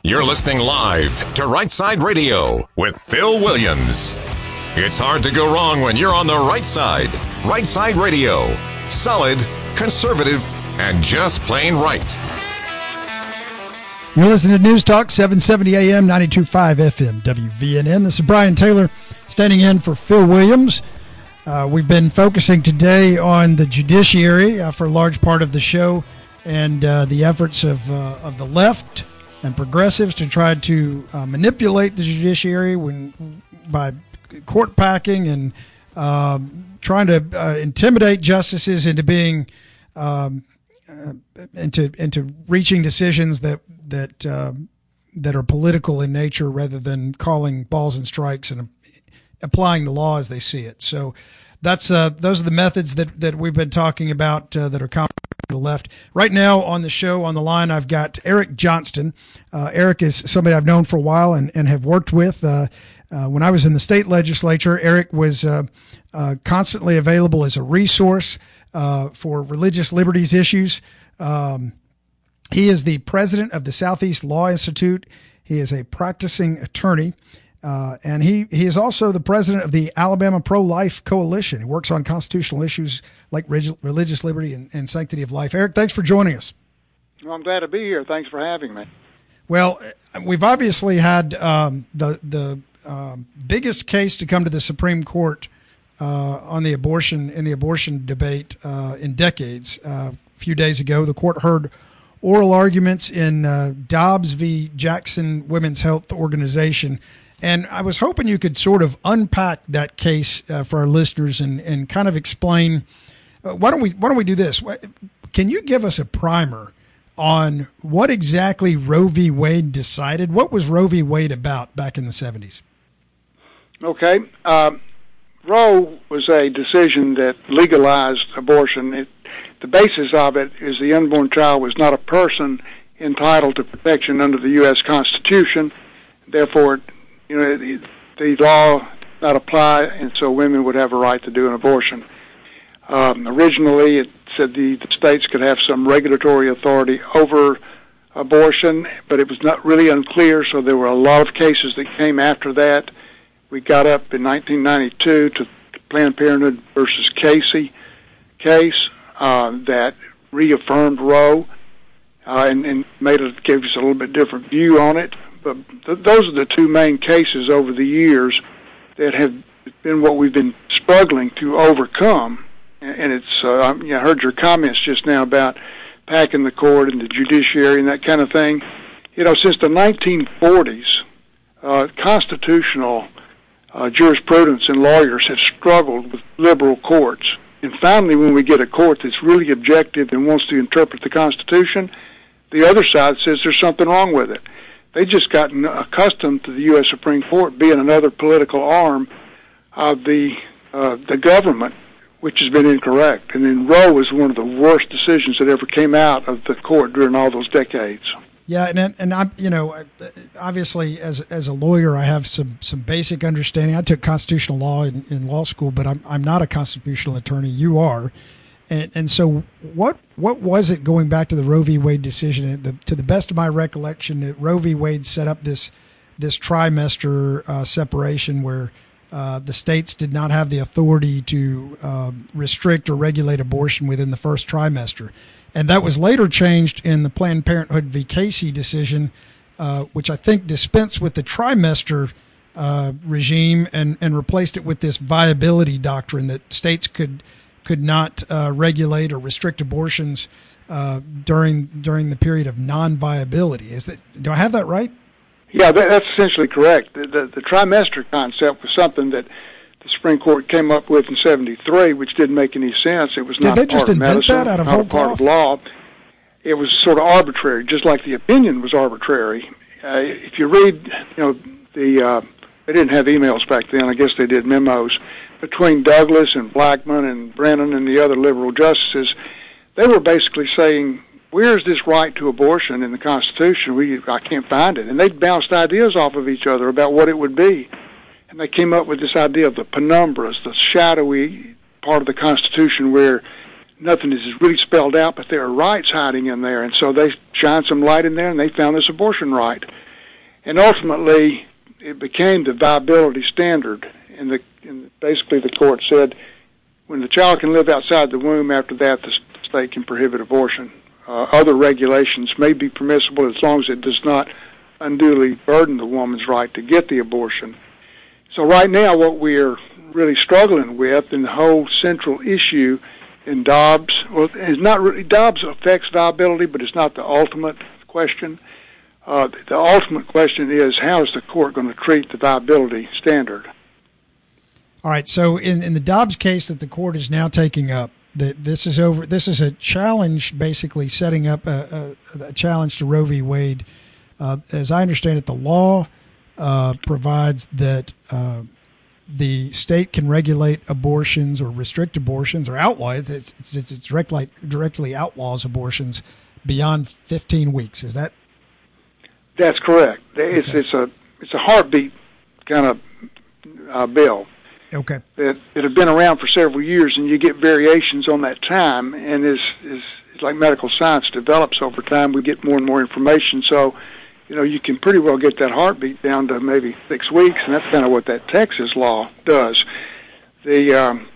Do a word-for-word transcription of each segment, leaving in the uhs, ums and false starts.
You're listening live to Right Side Radio with Phil Williams. It's hard to go wrong when you're on the right side. Right Side Radio. Solid, conservative, and just plain right. You're listening to News Talk seven seventy A M, ninety-two point five F M, W V N N. This is Brian Taylor standing in for Phil Williams. Uh, we've been focusing today on the judiciary uh, for a large part of the show and uh, the efforts of uh, of the left and progressives to try to uh, manipulate the judiciary when by court packing and uh, trying to uh, intimidate justices into being um, uh, into into reaching decisions that that uh, that are political in nature rather than calling balls and strikes and applying the law as they see it. So that's uh, those are the methods that that we've been talking about uh, that are common to the left. Right now on the show, on the line, I've got Eric Johnston. Uh, Eric is somebody I've known for a while and, and have worked with. Uh, uh, when I was in the state legislature, Eric was uh, uh, constantly available as a resource uh, for religious liberties issues. Um, he is the president of the Southeast Law Institute. He is a practicing attorney. Uh, and he, he is also the president of the Alabama Pro-Life Coalition. He works on constitutional issues like reg- religious liberty and, and sanctity of life. Eric, thanks for joining us. Well, I'm glad to be here. Thanks for having me. Well, we've obviously had um, the the um, biggest case to come to the Supreme Court uh, on the abortion in the abortion debate uh, in decades. Uh, a few days ago, the court heard oral arguments in uh, Dobbs v. Jackson Women's Health Organization. And I was hoping you could sort of unpack that case uh, for our listeners and, and kind of explain. Uh, why don't we Why don't we do this? Can you give us a primer on what exactly Roe v. Wade decided? What was Roe v. Wade about back in the seventies? Okay, um, Roe was a decision that legalized abortion. It, the basis of it is the unborn child was not a person entitled to protection under the U S Constitution. Therefore, you know, the, the law did not apply, and so women would have a right to do an abortion. Um, originally, it said the, the states could have some regulatory authority over abortion, but it was not really unclear, so there were a lot of cases that came after that. We got up in nineteen ninety-two to the Planned Parenthood versus Casey case uh, that reaffirmed Roe uh, and, and made it, gave us a little bit different view on it. But th- those are the two main cases over the years that have been what we've been struggling to overcome. And it's, uh, I, mean, I heard your comments just now about packing the court and the judiciary and that kind of thing. You know, since the nineteen forties, uh, constitutional uh, jurisprudence and lawyers have struggled with liberal courts. And finally, when we get a court that's really objective and wants to interpret the Constitution, the other side says there's something wrong with it. They've just gotten accustomed to the U S Supreme Court being another political arm of the uh, the government, which has been incorrect. And then Roe was one of the worst decisions that ever came out of the court during all those decades. Yeah, and and I'm you know obviously as as a lawyer I have some, some basic understanding. I took constitutional law in, in law school, but I'm I'm not a constitutional attorney. You are. And, and so what what was it going back to the Roe v. Wade decision? The, to the best of my recollection, that Roe v. Wade set up this this trimester uh, separation where uh, the states did not have the authority to uh, restrict or regulate abortion within the first trimester. And that was later changed in the Planned Parenthood v. Casey decision, uh, which I think dispensed with the trimester uh, regime and, and replaced it with this viability doctrine that states could could not uh, regulate or restrict abortions uh, during during the period of non-viability. Is that, do I have that right? Yeah, that, that's essentially correct. The, the, the trimester concept was something that the Supreme Court came up with in seventy-three, which didn't make any sense. It was Did not they part just of invent medicine, that out of not whole a part cloth? of law. It was sort of arbitrary, just like the opinion was arbitrary. Uh, if you read, you know, the uh, they didn't have emails back then. I guess they did memos. Between Douglas and Blackmun and Brennan and the other liberal justices, they were basically saying, where's this right to abortion in the Constitution? We I can't find it. And they bounced ideas off of each other about what it would be. And they came up with this idea of the penumbras, the shadowy part of the Constitution where nothing is really spelled out, but there are rights hiding in there. And so they shined some light in there, and they found this abortion right. And ultimately, it became the viability standard. And, the, and basically the court said, when the child can live outside the womb, after that the state can prohibit abortion. Uh, other regulations may be permissible as long as it does not unduly burden the woman's right to get the abortion. So right now what we're really struggling with, and the whole central issue in Dobbs, well, it's not really, Dobbs affects viability, but it's not the ultimate question. Uh, the ultimate question is, how is the court going to treat the viability standard? All right, so in, in the Dobbs case that the court is now taking up, that this is over. This is a challenge, basically setting up a, a, a challenge to Roe v. Wade. Uh, as I understand it, the law uh, provides that uh, the state can regulate abortions or restrict abortions or outlaw it. It's, it's, it's directly directly outlaws abortions beyond fifteen weeks. Is that? That's correct. It's okay. it's a it's a heartbeat kind of uh, bill. Okay. That it had been around for several years, and you get variations on that time. And as is it's like medical science develops over time, we get more and more information. So, you know, you can pretty well get that heartbeat down to maybe six weeks, and that's kind of what that Texas law does. The um,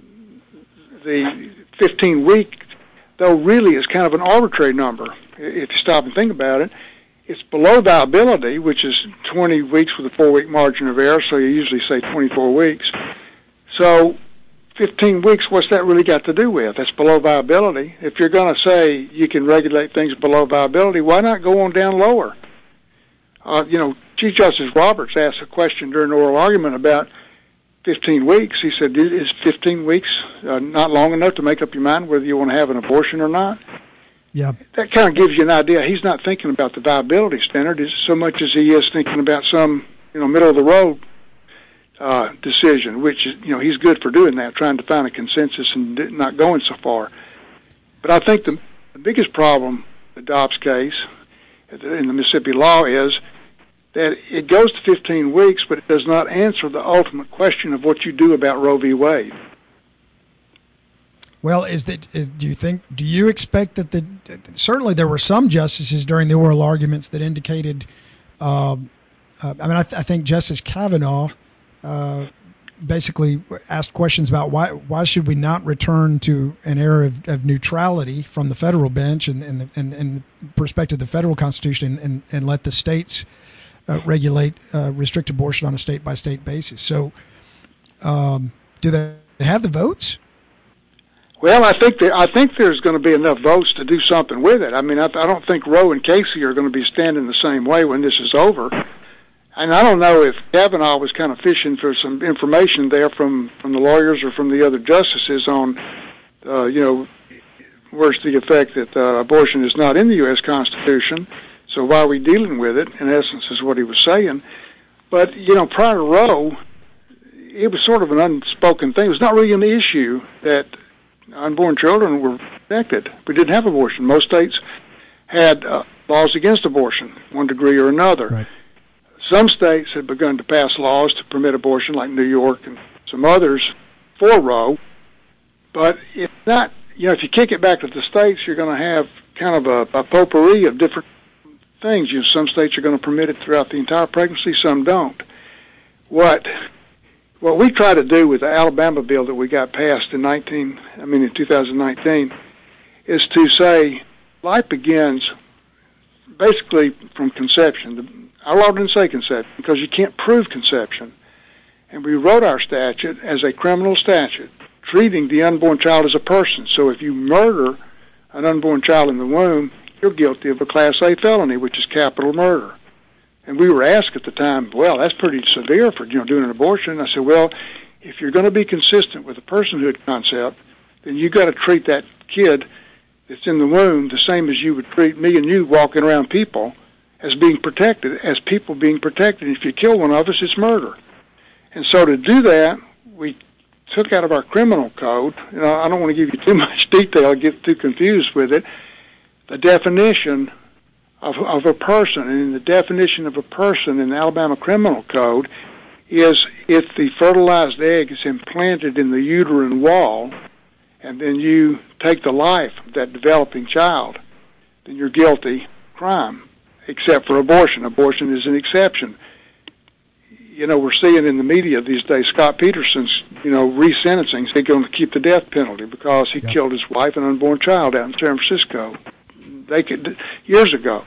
the fifteen week, though, really is kind of an arbitrary number if you stop and think about it. It's below viability, which is twenty weeks with a four-week margin of error, so you usually say twenty-four weeks. So fifteen weeks, what's that really got to do with? That's below viability. If you're going to say you can regulate things below viability, why not go on down lower? Uh, you know, Chief Justice Roberts asked a question during the oral argument about fifteen weeks. He said, is fifteen weeks uh, not long enough to make up your mind whether you want to have an abortion or not? Yeah. That kind of gives you an idea. He's not thinking about the viability standard as so much as he is thinking about some, you know, middle of the road uh, decision, which is, you know, he's good for doing that, trying to find a consensus and not going so far. But I think the, the biggest problem, the Dobbs case in the Mississippi law, is that it goes to fifteen weeks, but it does not answer the ultimate question of what you do about Roe v. Wade. Well, is that is do you think do you expect that the certainly there were some justices during the oral arguments that indicated, uh, uh, I mean, I, th- I think Justice Kavanaugh uh, basically asked questions about why why should we not return to an era of, of neutrality from the federal bench and and the, and, and the perspective of the federal Constitution and, and let the states uh, regulate uh, restrict abortion on a state by state basis. So, um, do they have the votes? Well, I think there, I think there's going to be enough votes to do something with it. I mean, I, I don't think Roe and Casey are going to be standing the same way when this is over. And I don't know if Kavanaugh was kind of fishing for some information there from, from the lawyers or from the other justices on, uh, you know, where's the effect that uh, abortion is not in the U S Constitution, so why are we dealing with it, in essence, is what he was saying. But, you know, prior to Roe, it was sort of an unspoken thing. It was not really an issue that unborn children were protected. We didn't have abortion. Most states had uh, laws against abortion, one degree or another. Right. Some states had begun to pass laws to permit abortion, like New York and some others, for Roe. But it's not, you know, if you kick it back to the states, you're going to have kind of a, a potpourri of different things. You know, some states are going to permit it throughout the entire pregnancy, some don't. What What we try to do with the Alabama bill that we got passed in nineteen, I mean in two thousand nineteen, is to say life begins basically from conception. The, our law didn't say conception because you can't prove conception, and we wrote our statute as a criminal statute, treating the unborn child as a person. So if you murder an unborn child in the womb, you're guilty of a Class A felony, which is capital murder. And we were asked at the time, well, that's pretty severe for, you know, doing an abortion. I said, well, if you're going to be consistent with the personhood concept, then you've got to treat that kid that's in the womb the same as you would treat me and you walking around people as being protected, as people being protected. And if you kill one of us, it's murder. And so to do that, we took out of our criminal code, you know, I don't want to give you too much detail, get too confused with it, the definition Of, of a person, and the definition of a person in the Alabama Criminal Code is if the fertilized egg is implanted in the uterine wall and then you take the life of that developing child, then you're guilty of crime. except for abortion. Abortion is an exception. You know, we're seeing in the media these days Scott Peterson's, you know, resentencing. He's going to keep the death penalty because he yep. killed his wife and unborn child out in San Francisco. They could years ago.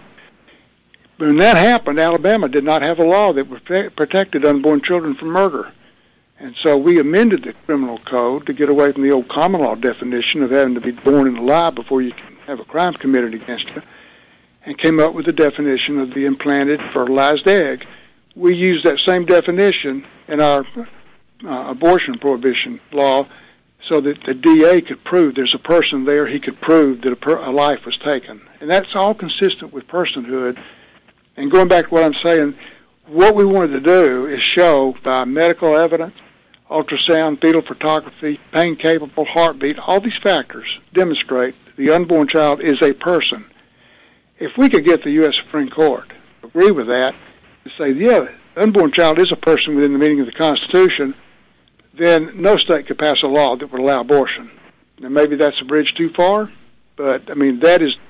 When that happened, Alabama did not have a law that protected unborn children from murder. And so we amended the criminal code to get away from the old common law definition of having to be born and alive before you can have a crime committed against you, and came up with the definition of the implanted fertilized egg. We used that same definition in our uh, abortion prohibition law so that the D A could prove there's a person there, he could prove that a, per- a life was taken. And that's all consistent with personhood. And going back to what I'm saying, what we wanted to do is show by medical evidence, ultrasound, fetal photography, pain-capable heartbeat, all these factors demonstrate the unborn child is a person. If we could get the U S Supreme Court to agree with that and say, yeah, the unborn child is a person within the meaning of the Constitution, then no state could pass a law that would allow abortion. Now, maybe that's a bridge too far, but, I mean, that is,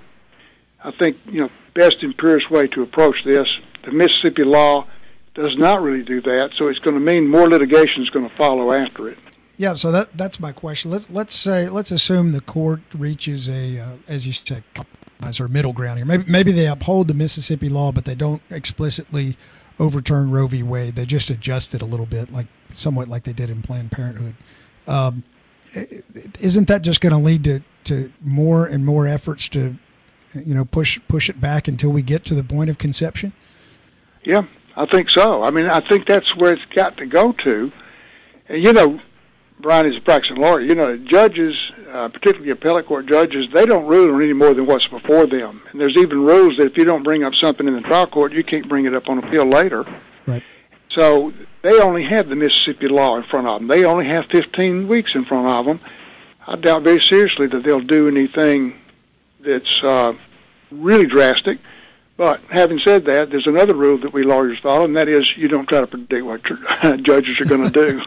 I think, you know, best and purest way to approach this. The Mississippi law does not really do that, so it's going to mean more litigation is going to follow after it. Yeah, so that that's my question. Let's let's say let's assume the court reaches a, uh, as you said, compromise or middle ground here. Maybe maybe they uphold the Mississippi law, but they don't explicitly overturn Roe v. Wade. They just adjust it a little bit, like somewhat like they did in Planned Parenthood. Um, isn't that just going to lead to, to more and more efforts to, you know, push push it back until we get to the point of conception? Yeah, I think so. I mean, I think that's where it's got to go to. And, you know, Brian is a practicing lawyer. You know, judges, uh, particularly appellate court judges, they don't rule on any more than what's before them. And there's even rules that if you don't bring up something in the trial court, you can't bring it up on appeal later. Right. So they only have the Mississippi law in front of them. They only have fifteen weeks in front of them. I doubt very seriously that they'll do anything that's uh, really drastic. But having said that, there's another rule that we lawyers follow, and that is you don't try to predict what judges are going to do.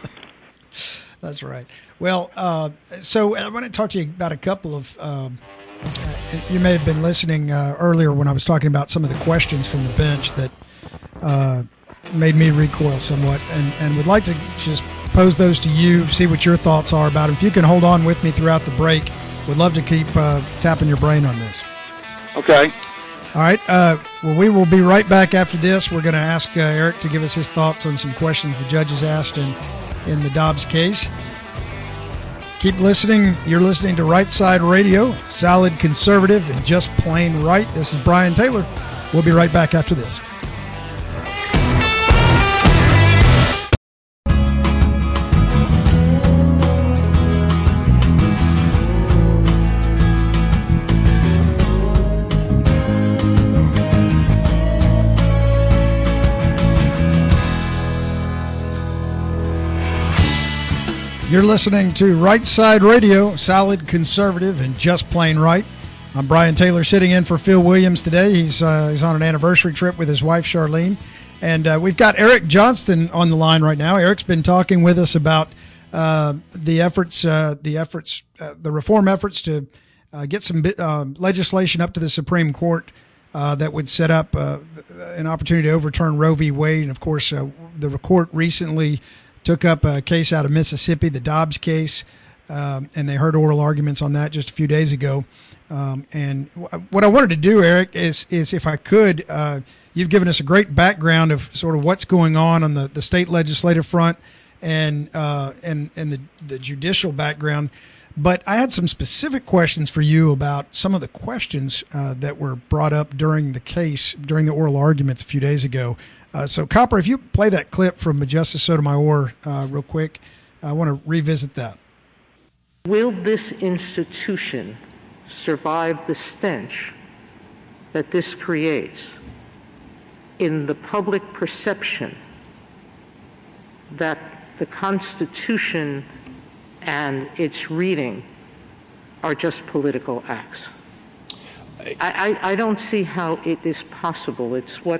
That's right. Well, uh, so I want to talk to you about a couple of, um, uh, you may have been listening uh, earlier when I was talking about some of the questions from the bench that uh, made me recoil somewhat, and, and would like to just pose those to you, see what your thoughts are about them. If you can hold on with me throughout the break, would love to keep uh, tapping your brain on this. Okay. All right. Uh, well, we will be right back after this. We're going to ask uh, Eric to give us his thoughts on some questions the judges asked in, in the Dobbs case. Keep listening. You're listening to Right Side Radio, solid conservative and just plain right. This is Brian Taylor. We'll be right back after this. You're listening to Right Side Radio, solid conservative and just plain right. I'm Brian Taylor, sitting in for Phil Williams today. He's uh, he's on an anniversary trip with his wife, Charlene. And uh, we've got Eric Johnston on the line right now. Eric's been talking with us about uh, the efforts, uh, the efforts, uh, the reform efforts to uh, get some uh, legislation up to the Supreme Court uh, that would set up uh, an opportunity to overturn Roe v. Wade. And, of course, uh, the court recently took up a case out of Mississippi, the Dobbs case, um, and they heard oral arguments on that just a few days ago. Um, and w- what I wanted to do, Eric, is is if I could, uh, you've given us a great background of sort of what's going on on the, the state legislative front and uh, and and the, the judicial background. But I had some specific questions for you about some of the questions uh, that were brought up during the case, during the oral arguments a few days ago. Uh, so, Copper, if you play that clip from Justice Sotomayor uh, real quick, I want to revisit that. Will this institution survive the stench that this creates in the public perception that the Constitution and its reading are just political acts? I, I, I don't see how it is possible. It's what...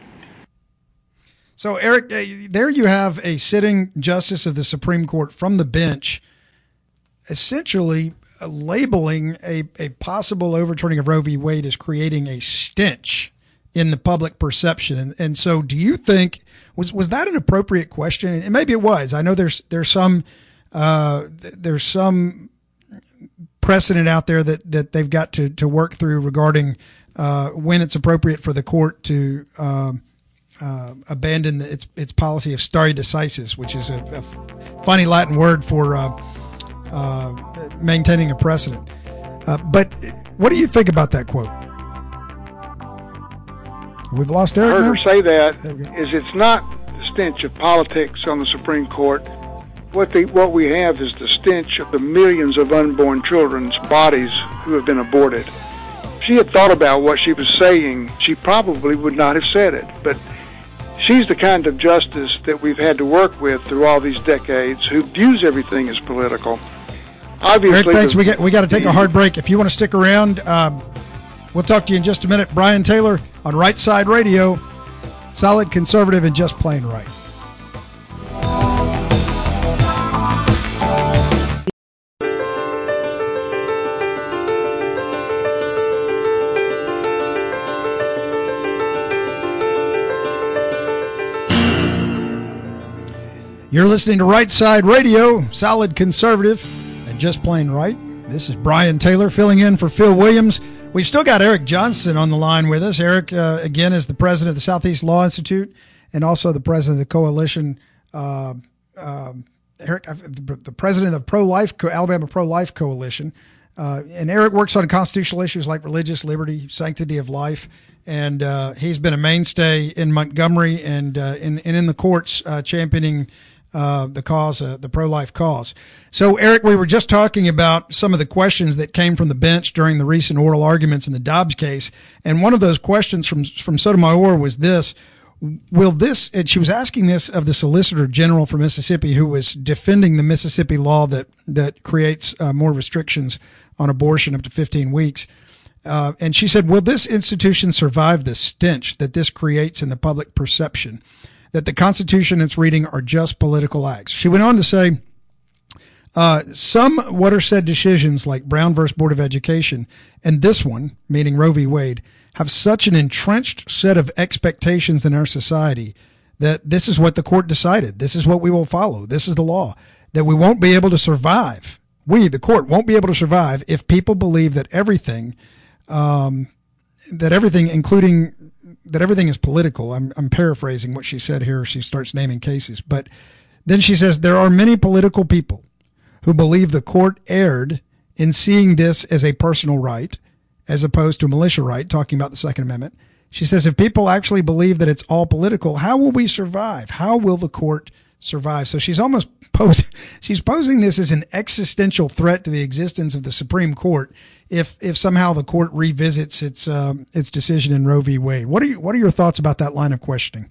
So, Eric, uh, there you have a sitting justice of the Supreme Court from the bench essentially uh, labeling a, a possible overturning of Roe v. Wade as creating a stench in the public perception. And, and so do you think, was, was that an appropriate question? And maybe it was. I know there's, there's some, uh, there's some precedent out there that, that they've got to, to work through regarding, uh, when it's appropriate for the court to, um, uh, abandon the, its, its policy of stare decisis, which is a, a funny Latin word for, uh, uh, maintaining a precedent. Uh, but what do you think about that quote? We've lost Eric. I heard now? her say that is it's not the stench of politics on the Supreme Court. What the what we have is the stench of the millions of unborn children's bodies who have been aborted. If she had thought about what she was saying, she probably would not have said it. But she's the kind of justice that we've had to work with through all these decades, who views everything as political. Obviously, Eric, thanks. The, we got we got to take a hard break. If you want to stick around, um, we'll talk to you in just a minute. Brian Taylor on Right Side Radio, solid, conservative, and just plain right. You're listening to Right Side Radio, solid, conservative, and just plain right. This is Brian Taylor filling in for Phil Williams. We've still got Eric Johnston on the line with us. Eric, uh, again, is the president of the Southeast Law Institute and also the president of the coalition. Uh, uh, Eric, the president of the Pro-Life, Alabama Pro-Life Coalition. Uh, and Eric works on constitutional issues like religious liberty, sanctity of life. And uh, he's been a mainstay in Montgomery and, uh, in, and in the courts uh, championing Uh, the cause, uh, the pro-life cause. So, Eric, we were just talking about some of the questions that came from the bench during the recent oral arguments in the Dobbs case. And one of those questions from, from Sotomayor was this: will this, and she was asking this of the Solicitor General for Mississippi, who was defending the Mississippi law that, that creates uh, more restrictions on abortion up to fifteen weeks. Uh, and she said, will this institution survive the stench that this creates in the public perception that the Constitution and its reading are just political acts? She went on to say, uh, some what are said decisions like Brown versus Board of Education and this one, meaning Roe v. Wade, have such an entrenched set of expectations in our society that this is what the court decided. This is what we will follow. This is the law, that we won't be able to survive. We, the court, won't be able to survive if people believe that everything, um, that everything, including that everything is political. I'm, I'm paraphrasing what she said here. She starts naming cases. But then she says, there are many political people who believe the court erred in seeing this as a personal right, as opposed to a militia right, talking about the Second Amendment. She says, if people actually believe that it's all political, how will we survive? How will the court survive? So she's almost posing, she's posing this as an existential threat to the existence of the Supreme Court if if somehow the court revisits its um, its decision in Roe v. Wade. What are you, what are your thoughts about that line of questioning?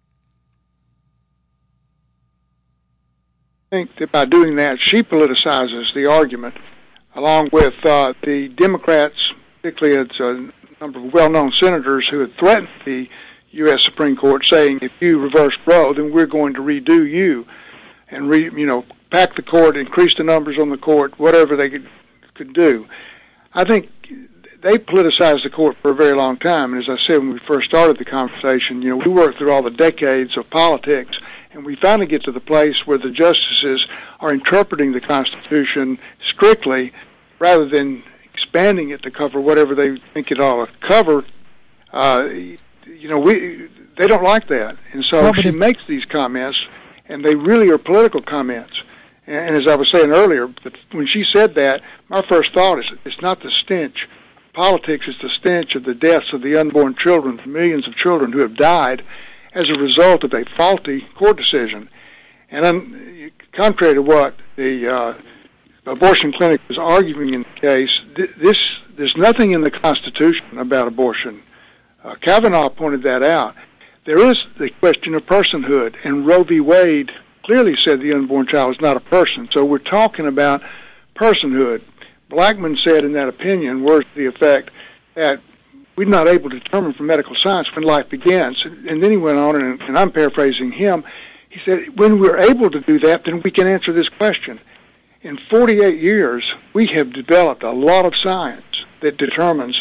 I think that by doing that, she politicizes the argument, along with uh, the Democrats, particularly it's a number of well-known senators who had threatened the U S Supreme Court, saying, if you reverse Roe, then we're going to redo you and re, you know, pack the court, increase the numbers on the court, whatever they could could do. I think they politicized the court for a very long time. And as I said when we first started the conversation, you know, we worked through all the decades of politics, and we finally get to the place where the justices are interpreting the Constitution strictly rather than expanding it to cover whatever they think it ought to cover. Uh, you know, we they don't like that. And so well, she if- makes these comments, and they really are political comments. And as I was saying earlier, when she said that, my first thought is it's not the stench. Politics is the stench of the deaths of the unborn children, the millions of children who have died as a result of a faulty court decision. And un, contrary to what the uh, abortion clinic was arguing in the case, this there's nothing in the Constitution about abortion. Uh, Kavanaugh pointed that out. There is the question of personhood, and Roe v. Wade clearly said the unborn child is not a person. So we're talking about personhood. Blackmun said in that opinion, words to the effect that we're not able to determine from medical science when life begins. And then he went on, and, and I'm paraphrasing him, he said, when we're able to do that, then we can answer this question. In forty-eight years, we have developed a lot of science that determines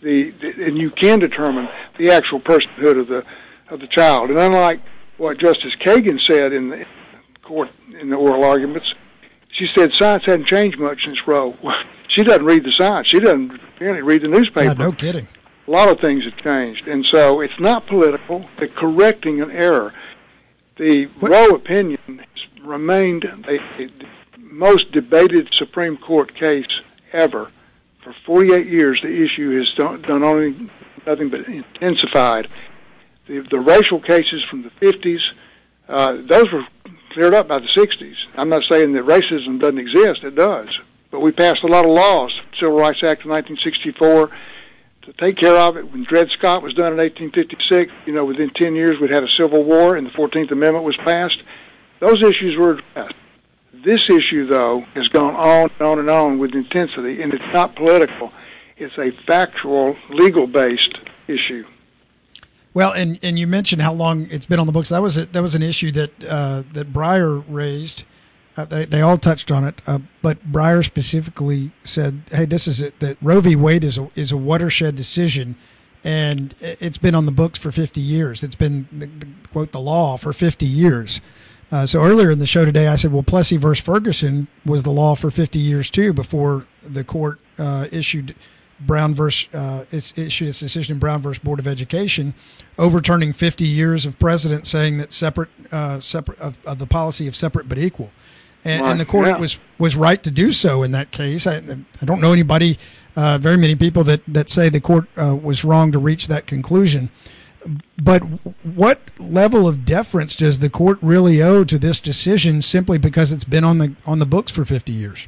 the, the and you can determine the actual personhood of the of the child. And unlike what Justice Kagan said in the court in the oral arguments, she said science hadn't changed much since Roe. She doesn't read the science. She doesn't apparently read the newspaper. Yeah, no kidding. A lot of things have changed, and so it's not political. They're correcting an error. The what? Roe opinion has remained the most debated Supreme Court case ever. For forty-eight years, the issue has done, done only nothing but intensified. The, the racial cases from the fifties, uh, those were cleared up by the sixties. I'm not saying that racism doesn't exist. It does. But we passed a lot of laws, Civil Rights Act of nineteen sixty-four, to take care of it. When Dred Scott was done in eighteen fifty-six, you know, within ten years we'd had a civil war and the fourteenth Amendment was passed. Those issues were addressed. This issue, though, has gone on and on and on with intensity, and it's not political. It's a factual, legal-based issue. Well, and, and you mentioned how long it's been on the books. That was a, that was an issue that uh, that Breyer raised. Uh, they they all touched on it, uh, but Breyer specifically said, "Hey, this is it. That Roe v. Wade is a is a watershed decision, and it's been on the books for fifty years. It's been the, the, quote the law for fifty years." Uh, so earlier in the show today, I said, "Well, Plessy versus Ferguson was the law for fifty years too, before the court uh, issued Brown versus uh, issued its decision in Brown versus Board of Education, overturning fifty years of precedent saying that separate uh, separate of, of the policy of separate but equal." And, right. and the court yeah. was, was right to do so in that case. I, I don't know anybody, uh, very many people that, that say the court uh, was wrong to reach that conclusion. But what level of deference does the court really owe to this decision simply because it's been on the on the books for fifty years?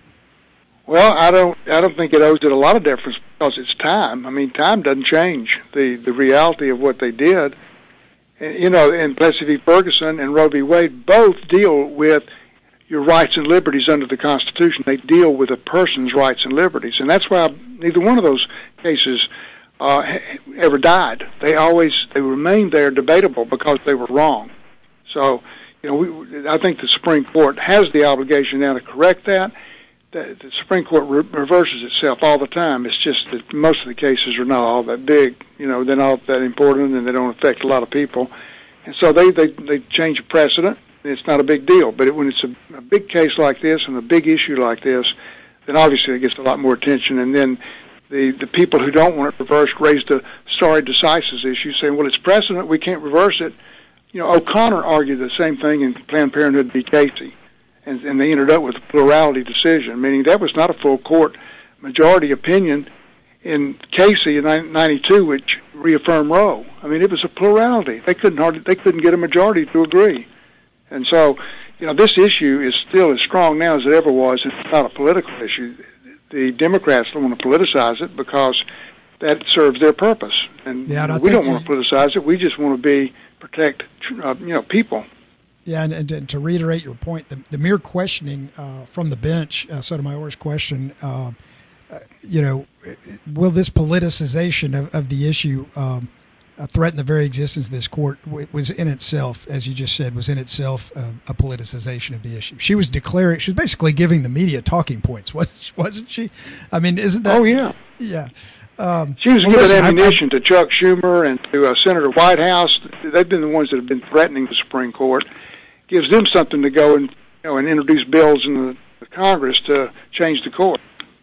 Well, I don't I don't think it owes it a lot of deference because it's time. I mean, time doesn't change the, the reality of what they did. And, you know, and Plessy v. Ferguson and Roe v. Wade both deal with your rights and liberties under the Constitution. They deal with a person's rights and liberties, and that's why neither one of those cases uh, ever died. They always they remained there debatable because they were wrong. So, you know, we, I think the Supreme Court has the obligation now to correct that. The, the Supreme Court re- reverses itself all the time. It's just that most of the cases are not all that big. You know, they're not that important, and they don't affect a lot of people. And so they they, they change a precedent. It's not a big deal, but it, when it's a, a big case like this and a big issue like this, then obviously it gets a lot more attention. And then the, the people who don't want it reversed raise the stare decisis issue, saying, well, it's precedent, we can't reverse it. You know, O'Connor argued the same thing in Planned Parenthood v. Casey, and, and they ended up with a plurality decision, meaning that was not a full court majority opinion in Casey in ninety-two, which reaffirmed Roe. I mean, it was a plurality. They couldn't hardly, they couldn't get a majority to agree. And so, you know, this issue is still as strong now as it ever was. It's not a political issue. The Democrats don't want to politicize it because that serves their purpose. And yeah, and we don't want to politicize it. We just want to be protect, uh, you know, people. Yeah, and, and, and to reiterate your point, the, the mere questioning uh, from the bench, uh, Sotomayor's question, uh, uh, you know, will this politicization of, of the issue um, Uh, threaten the very existence of this court was in itself, as you just said, was in itself uh, a politicization of the issue. She was declaring, she was basically giving the media talking points, wasn't, wasn't she? I mean, isn't that? Oh, yeah. Yeah. Um, she was well, giving listen, ammunition I, I, to Chuck Schumer and to uh, Senator Whitehouse. They've been the ones that have been threatening the Supreme Court. Gives them something to go and, you know, and introduce bills in the, the Congress to change the court.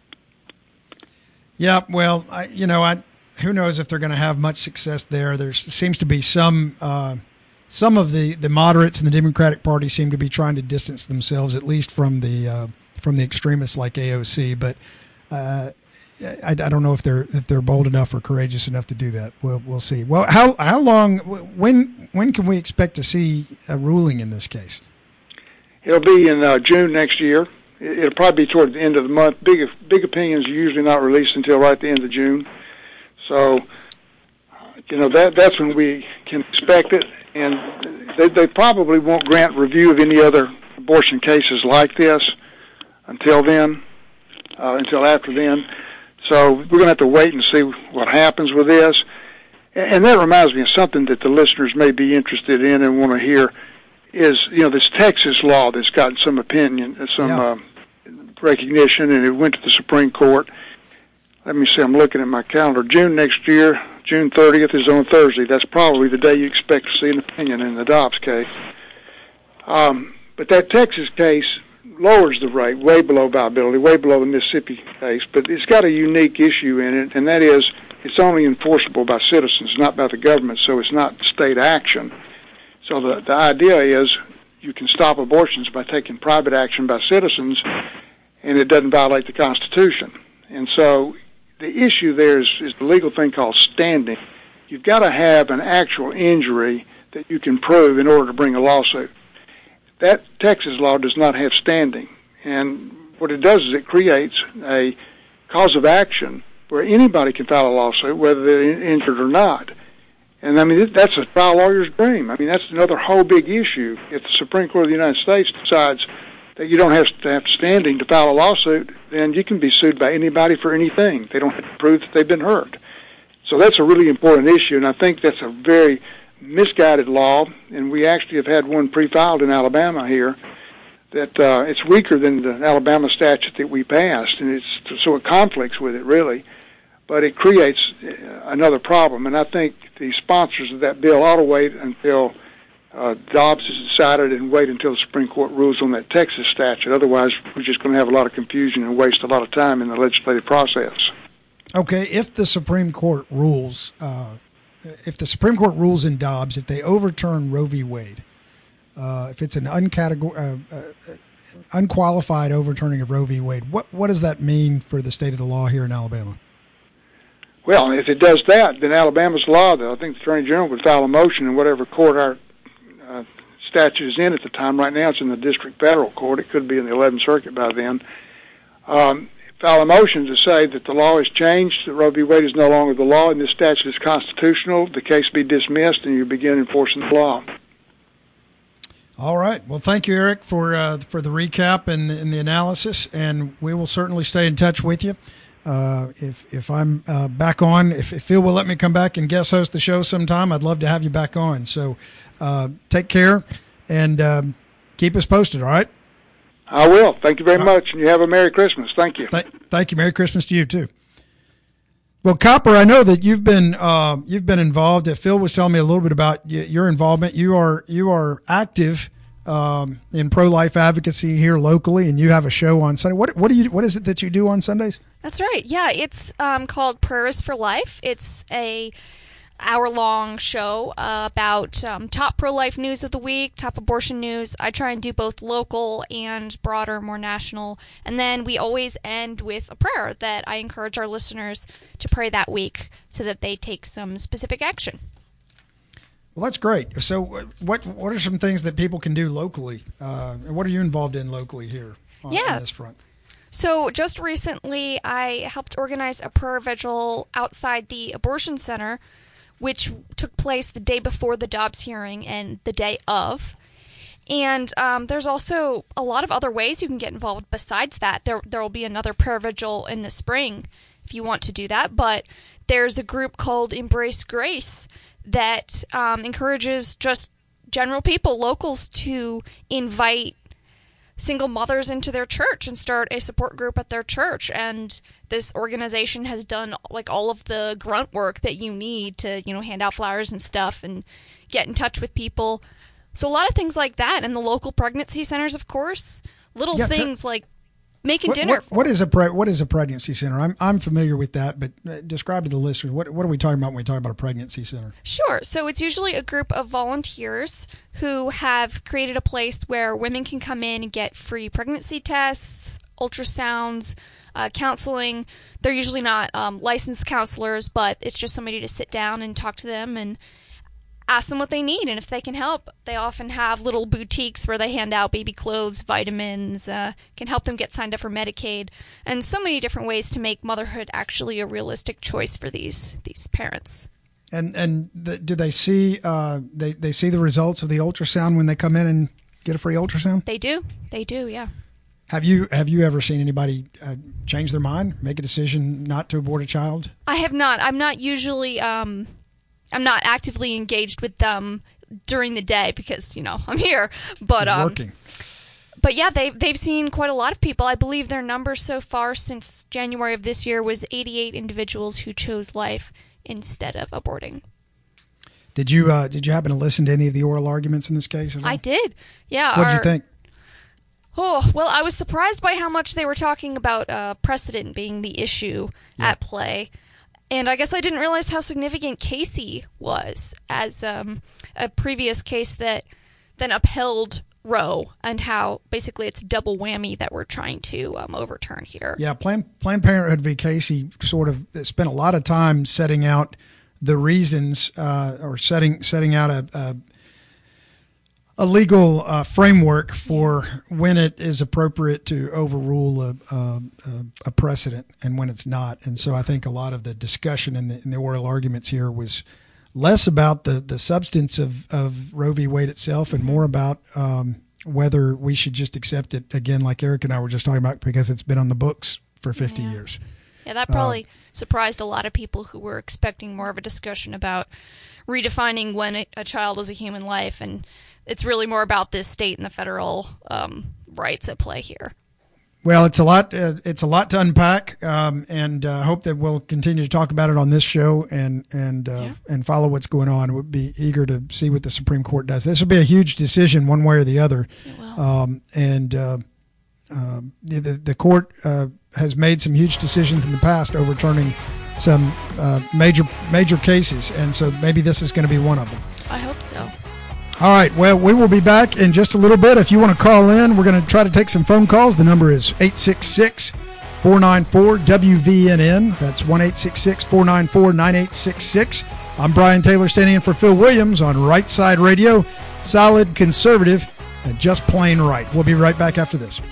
Yeah, well, I, you know, I. Who knows if they're going to have much success there? There seems to be some uh, some of the, the moderates in the Democratic Party seem to be trying to distance themselves, at least from the uh, from the extremists like A O C. But uh, I, I don't know if they're if they're bold enough or courageous enough to do that. We'll we'll see. Well, how how long when when can we expect to see a ruling in this case? It'll be in uh, June next year. It'll probably be toward the end of the month. Big big opinions are usually not released until right at the end of June. So, you know, that that's when we can expect it, and they, they probably won't grant review of any other abortion cases like this until then, uh, until after then. So we're going to have to wait and see what happens with this. And that reminds me of something that the listeners may be interested in and want to hear is, you know, this Texas law that's gotten some opinion, some yeah. uh, recognition, and it went to the Supreme Court. let me see, I'm looking at my calendar. June next year, June thirtieth is on Thursday. That's probably the day you expect to see an opinion in the Dobbs case. Um, but that Texas case lowers the rate way below viability, way below the Mississippi case, but it's got a unique issue in it, and that is it's only enforceable by citizens, not by the government, so it's not state action. So the, the idea is you can stop abortions by taking private action by citizens, and it doesn't violate the Constitution. And so the issue there is, is the legal thing called standing. You've got to have an actual injury that you can prove in order to bring a lawsuit. That Texas law does not have standing, and what it does is it creates a cause of action where anybody can file a lawsuit, whether they're injured or not. And, I mean, that's a trial lawyer's dream. I mean, that's another whole big issue. If the Supreme Court of the United States decides that you don't have to have standing to file a lawsuit, then you can be sued by anybody for anything. They don't have to prove that they've been hurt. So that's a really important issue, and I think that's a very misguided law, and we actually have had one pre-filed in Alabama here that uh, it's weaker than the Alabama statute that we passed, and it's so it conflicts with it, really. But it creates another problem, and I think the sponsors of that bill ought to wait until uh, Dobbs is decided and wait until the Supreme Court rules on that Texas statute. Otherwise, we're just going to have a lot of confusion and waste a lot of time in the legislative process. Okay, if the Supreme Court rules, uh, if the Supreme Court rules in Dobbs, if they overturn Roe v. Wade, uh, if it's an uncategor- uh, uh, unqualified overturning of Roe v. Wade, what what does that mean for the state of the law here in Alabama? Well, if it does that, then Alabama's law, though, I think the Attorney General would file a motion in whatever court our uh, statute is in at the time. Right now it's in the District Federal Court. It could be in the eleventh Circuit by then. Um, file a motion to say that the law has changed, that Roe v. Wade is no longer the law, and this statute is constitutional, the case be dismissed, and you begin enforcing the law. All right. Well, thank you, Eric, for uh, for the recap and, and the analysis, and we will certainly stay in touch with you. Uh, if if I'm uh, back on, if, if Phil will let me come back and guest host the show sometime, I'd love to have you back on. So uh, take care and um, keep us posted, all right? I will. Thank you very all much, and you have a Merry Christmas. Thank you. Th- thank you. Merry Christmas to you, too. Well, Copper, I know that you've been uh, you've been involved. Uh, Phil was telling me a little bit about y- your involvement. You are you are active um, in pro-life advocacy here locally, and you have a show on Sunday. What what do you what is it that you do on Sundays? That's right. Yeah, it's um, called Prayers for Life. It's a hour-long show uh, about um, top pro-life news of the week, top abortion news. I try and do both local and broader, more national. And then we always end with a prayer that I encourage our listeners to pray that week so that they take some specific action. Well, that's great. So what what are some things that people can do locally? Uh, what are you involved in locally here on, yeah. on this front? So just recently, I helped organize a prayer vigil outside the abortion center, which took place the day before the Dobbs hearing and the day of. And um, there's also a lot of other ways you can get involved besides that. There there will be another prayer vigil in the spring if you want to do that. But there's a group called Embrace Grace that um, encourages just general people, locals, to invite single mothers into their church and start a support group at their church. And this organization has done like all of the grunt work that you need to, you know, hand out flowers and stuff and get in touch with people. So a lot of things like that. And the local pregnancy centers, of course, little yeah, things t- like making what, dinner. What, for what is a pre- what is a pregnancy center? I'm I'm familiar with that, but describe to the listeners, what what are we talking about when we talk about a pregnancy center? Sure. So it's usually a group of volunteers who have created a place where women can come in and get free pregnancy tests, ultrasounds, uh, counseling. They're usually not um, licensed counselors, but it's just somebody to sit down and talk to them and ask them what they need, and if they can help. They often have little boutiques where they hand out baby clothes, vitamins, uh, can help them get signed up for Medicaid, and so many different ways to make motherhood actually a realistic choice for these these parents. And and the, do they see uh, they they see the results of the ultrasound when they come in and get a free ultrasound? They do, they do, yeah. Have you have you ever seen anybody uh, change their mind, make a decision not to abort a child? I have not. I'm not usually. Um, I'm not actively engaged with them during the day because, you know, I'm here. But um, working. but yeah, they they've seen quite a lot of people. I believe their number so far since January of this year was eighty-eight individuals who chose life instead of aborting. Did you uh, did you happen to listen to any of the oral arguments in this case at all? I did. Yeah. What did our, you think? Oh, well, I was surprised by how much they were talking about uh, precedent being the issue yeah. at play. And I guess I didn't realize how significant Casey was as um, a previous case that then upheld Roe, and how basically it's double whammy that we're trying to um, overturn here. Yeah, Planned, Planned Parenthood v. Casey sort of spent a lot of time setting out the reasons uh, or setting setting out a, a a legal uh, framework for when it is appropriate to overrule a, a, a precedent and when it's not. And so I think a lot of the discussion in the, in the oral arguments here was less about the, the substance of, of Roe v. Wade itself and more about um, whether we should just accept it, again, like Eric and I were just talking about, because it's been on the books for fifty yeah. years. Yeah, that probably uh, surprised a lot of people who were expecting more of a discussion about redefining when a, a child is a human life, and it's really more about this state and the federal um, rights at play here. Well, it's a lot. Uh, it's a lot to unpack, um, and uh, hope that we'll continue to talk about it on this show and and uh, yeah. and follow what's going on. We'd be eager to see what the Supreme Court does. This will be a huge decision, one way or the other. It will. Um, and uh, uh, the the court uh, has made some huge decisions in the past, overturning some uh, major major cases, and so maybe this is going to be one of them. I hope so. All right, well, we will be back in just a little bit. If you want to call in, we're going to try to take some phone calls. The number is eight six six, four nine four, W V N N. That's one eight six six, four nine four, nine eight six six. I'm Brian Taylor, standing in for Phil Williams on Right Side Radio. Solid, conservative, and just plain right. We'll be right back after this.